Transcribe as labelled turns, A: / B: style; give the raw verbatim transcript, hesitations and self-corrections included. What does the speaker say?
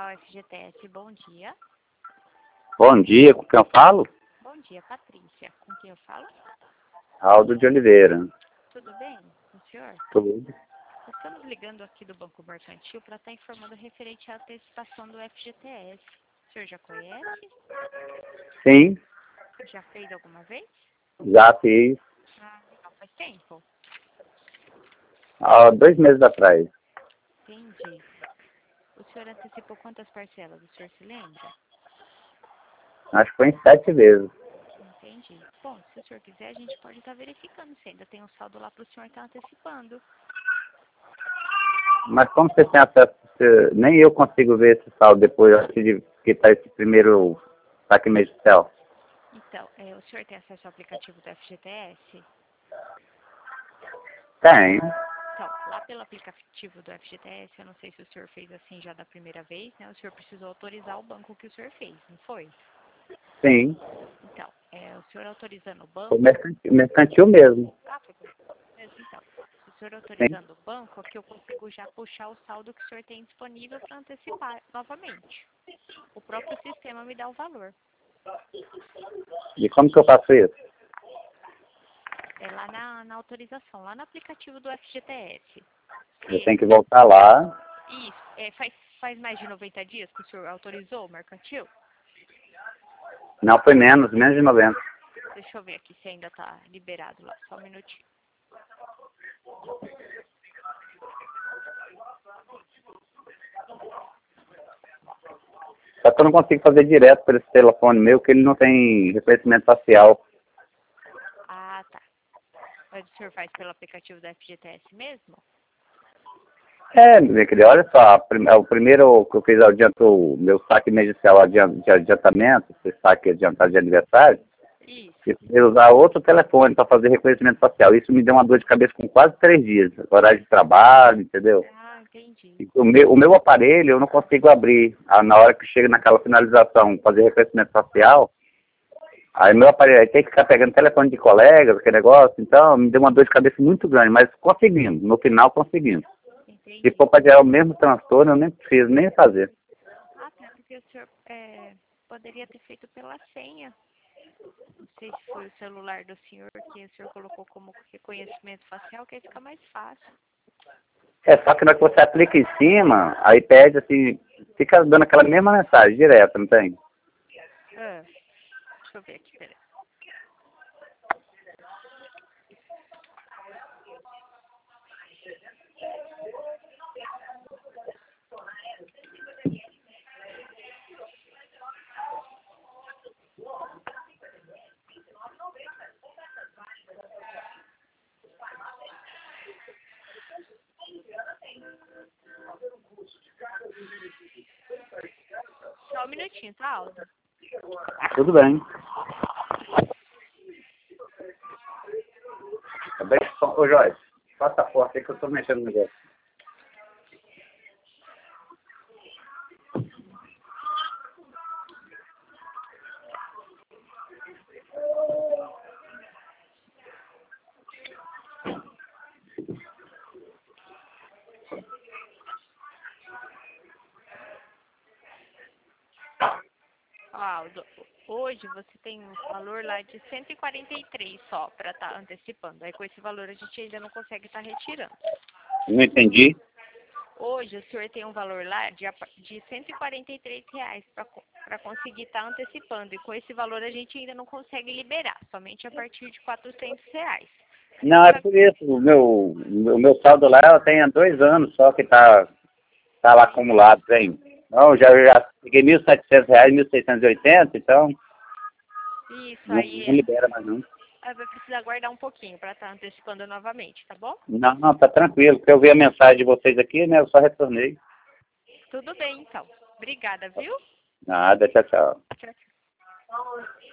A: Central F G T S, bom dia.
B: Bom dia, com quem eu falo?
A: Bom dia, Patrícia. Com quem eu falo?
B: Aldo de Oliveira.
A: Tudo bem com o senhor?
B: Tudo.
A: Estamos ligando aqui do Banco Mercantil para estar informando referente à antecipação do F G T S. O senhor já conhece?
B: Sim,
A: Já fez alguma vez?
B: já fiz
A: Ah, legal. Faz tempo?
B: há dois meses atrás.
A: Entendi. O senhor antecipou quantas parcelas? O senhor se lembra?
B: Acho que foi em sete vezes.
A: Entendi. Bom, se o senhor quiser, a gente pode estar verificando se ainda tem um saldo lá para o senhor estar antecipando.
B: Mas como você tem acesso, você- nem eu consigo ver esse saldo depois antes de quitar esse primeiro saque emergencial.
A: Então, é, o senhor tem acesso ao aplicativo do F G T S?
B: Tem.
A: Então, lá pelo aplicativo do F G T S, eu não sei se o senhor fez assim já da primeira vez, né? O senhor precisou autorizar o banco que o senhor fez, não foi?
B: Sim.
A: Então, é, o senhor autorizando o banco...
B: Foi mercantil, mercantil mesmo.
A: Ah, foi mesmo, então. O senhor
B: Sim.
A: autorizando o banco, aqui eu consigo já puxar o saldo que o senhor tem disponível para antecipar novamente. O próprio sistema me dá o valor.
B: E como que eu faço isso?
A: É lá na, na autorização, lá no aplicativo do F G T S.
B: Eu tenho que voltar lá.
A: Isso, é, faz, faz mais de noventa dias que o senhor autorizou o mercantil?
B: Não, foi menos, menos de noventa.
A: Deixa eu ver aqui se ainda está liberado lá, só um minutinho.
B: Só que eu não consigo fazer direto por esse telefone meu, que ele não tem reconhecimento facial.
A: Ah, tá. Mas o senhor faz pelo aplicativo da F G T S mesmo?
B: É, minha querida, olha só, a prim- o primeiro que eu fiz, adiantou o meu saque emergencial adian- de adiantamento, esse saque adiantado de aniversário,
A: Isso.
B: eu precisei usar outro telefone para fazer reconhecimento facial. Isso me deu uma dor de cabeça com quase três dias, horário de trabalho, entendeu?
A: Ah, entendi.
B: E o meu, o meu aparelho eu não consigo abrir. Ah, na hora que chega naquela finalização, fazer reconhecimento facial, aí meu aparelho aí tem que ficar pegando telefone de colegas, aquele negócio, então me deu uma dor de cabeça muito grande, mas conseguimos, no final conseguimos.
A: Entendi.
B: Se for para gerar o mesmo transtorno, eu nem preciso nem fazer.
A: Ah, tá, porque o senhor é, poderia ter feito pela senha. Não sei se foi o celular do senhor que o senhor colocou como reconhecimento facial, que aí fica mais fácil.
B: É só que na hora que você aplica em cima, aí pede assim, fica dando aquela mesma mensagem direta, não tem?
A: Ah, deixa eu ver aqui, peraí. Só um minutinho, tá, Aldo?
B: Tudo bem. Tá bem? Ô, Joyce, passa a porta aí que eu tô mexendo no negócio.
A: Ó, Aldo, hoje você tem um valor lá de cento e quarenta e três só para estar antecipando. Aí com esse valor a gente ainda não consegue estar retirando.
B: Não entendi.
A: Hoje o senhor tem um valor lá de, apa- de cento e quarenta e três reais para conseguir estar antecipando. E com esse valor a gente ainda não consegue liberar, somente a partir de quatrocentos reais.
B: Não, é por isso. O meu, o meu saldo lá eu tenho há dois anos só que tá, tá lá acumulado, tem. Não, já, já peguei mil e setecentos reais, mil seiscentos e oitenta, então
A: Isso,
B: não,
A: aí
B: não libera mais não.
A: aí vai precisar aguardar um pouquinho para estar antecipando novamente, tá bom?
B: Não, não, tá tranquilo. Porque eu vi a mensagem de vocês aqui, né? Eu só retornei.
A: Tudo bem, então. Obrigada, viu?
B: Nada, tchau, tchau.
A: Tchau, tchau.